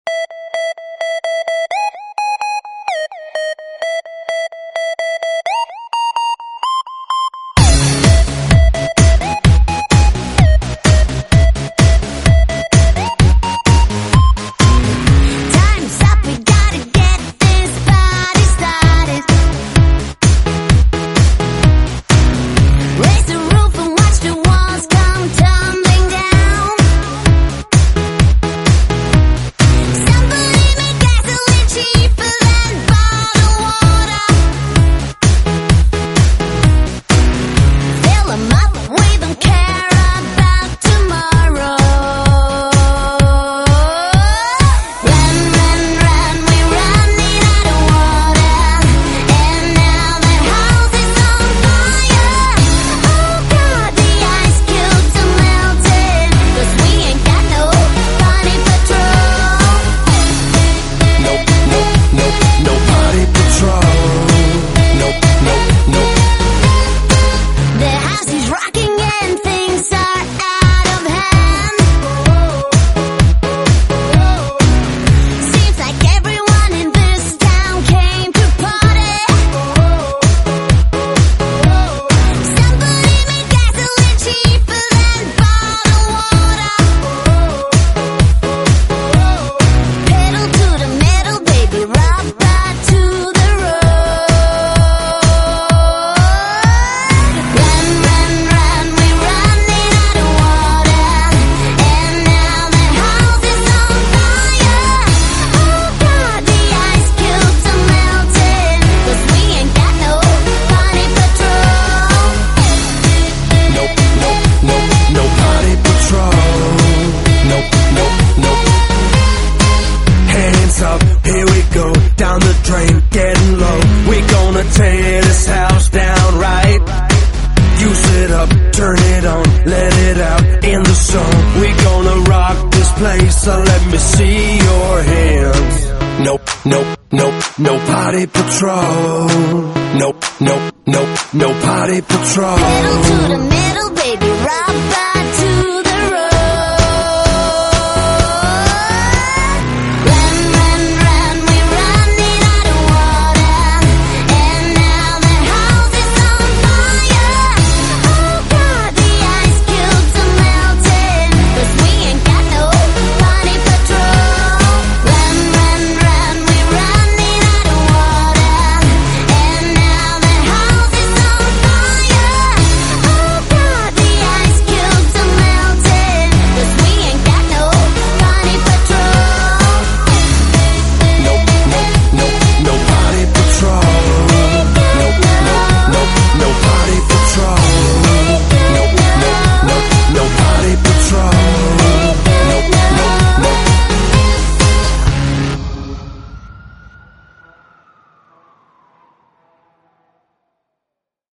tear this house down right. Use it up, turn it on, let it out in the sun. We gonna rock this place, so let me see your hands. Nope, nope, nope, no party patrol. Nope, nope, nope, no party patrol. Pedal to the middle, baby, rock back.